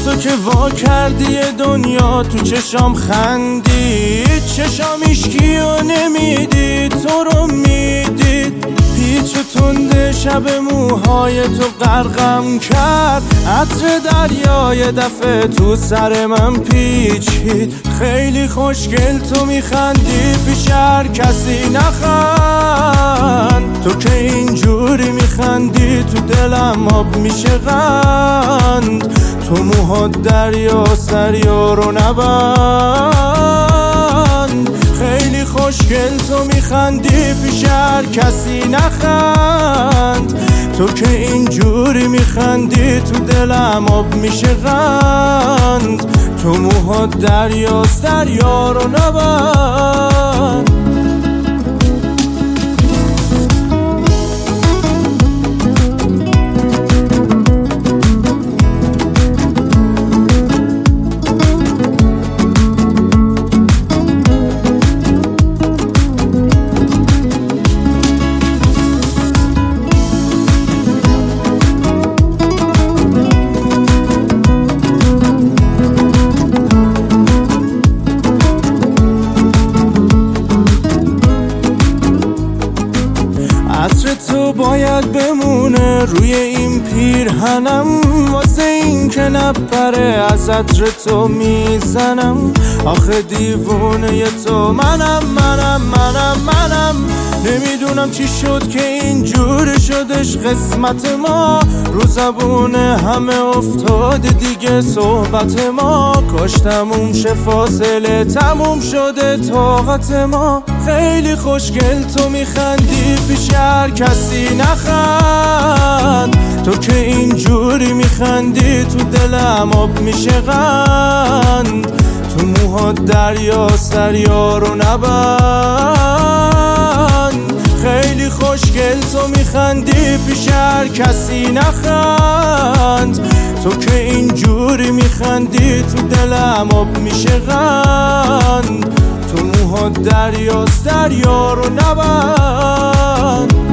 تو که وا کردی دنیا تو چشام خندی، چشام ایشکی و نمیدید تو رو میدید. پیچ و تند شب موهای تو غرقم کرد، عطر دریا دفعه تو سر من پیچید. خیلی خوشگل تو میخندی پیش هر کسی نخند، تو که اینجوری میخندی تو دلم آب میشه قند. تو موهات دریا رو نبند، خیلی خوشگل تو میخندی پیش هر کسی نخند. تو که اینجوری میخندی تو دلم آب میشه قند. تو موهات دریا رو نبند. عطر تو باید بمونه روی این پیرهنم، واسه این که نپره از عطر تو میزنم. آخه دیوونه تو منم نمیدونم چی شد که اینجور شدش قسمت ما. رو زبون همه افتاده دیگه صحبت ما، کاش تموم شه فاصله تموم شده طاقت ما. خیلی خوشگل تو میخندی پیش هر کسی نخند، تو که اینجوری میخندی تو دلم آب میشه قند. تو موهات دریا رو نبند، خیلی خوشگل تو میخندی پیش هر کسی نخند. تو که اینجوری میخندی تو دلم آب میشه قند. تو موهات دریا رو نبند.